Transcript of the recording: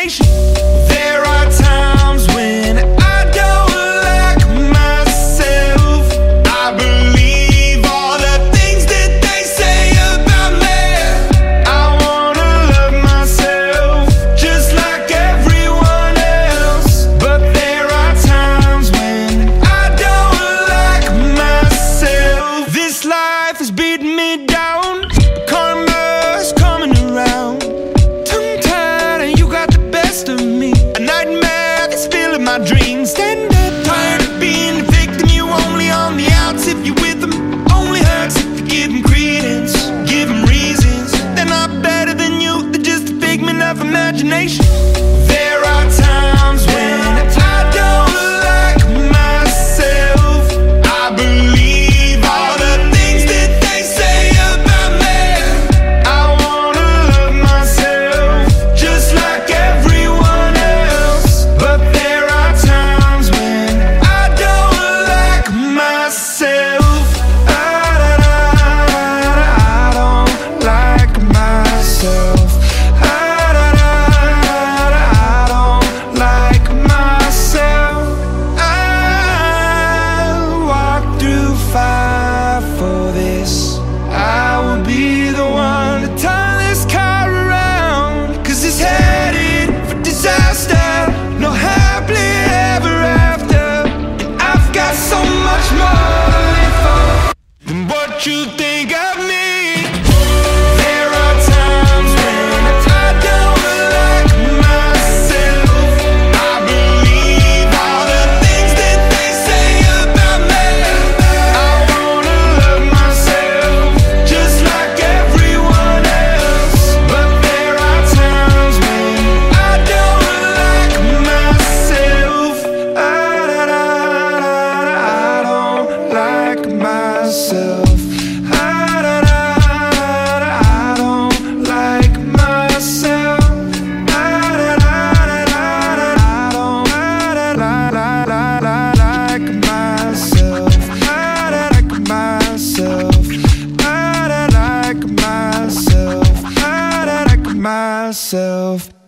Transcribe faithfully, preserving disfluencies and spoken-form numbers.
imagination. There are times when I don't like myself. I believe all the things that they say about me. I wanna love myself just like everyone else. But there are times when I don't like myself. This life is beating me down, karma's coming around. Tongue-tied and you got the best of me. A nightmare that's filling my dreams. Stand up, tired of being a victim. You only on the outs if you with them. Only hurts if you give them credence, give them reasons. They're not better than you, they're just a figment of imagination. There are times when I don't like myself. I believe all the things that they say about me. I wanna love myself just like everyone else. But there are times when I don't like myself. I, I don't like myself. I, I don't like myself. I walk through fire for this. I will be the one to turn this car around. Cause it's headed for disaster. No happily ever after. And I've got so much more to live for than what you think of me. There are times when I don't like myself. I believe all the things that they say about me. I wanna love myself just like everyone else. But there are times when I don't like myself. I, I, I don't like myself. I, I, I don't like myself. I, I, I don't like myself. I like myself. I like myself. I like myself.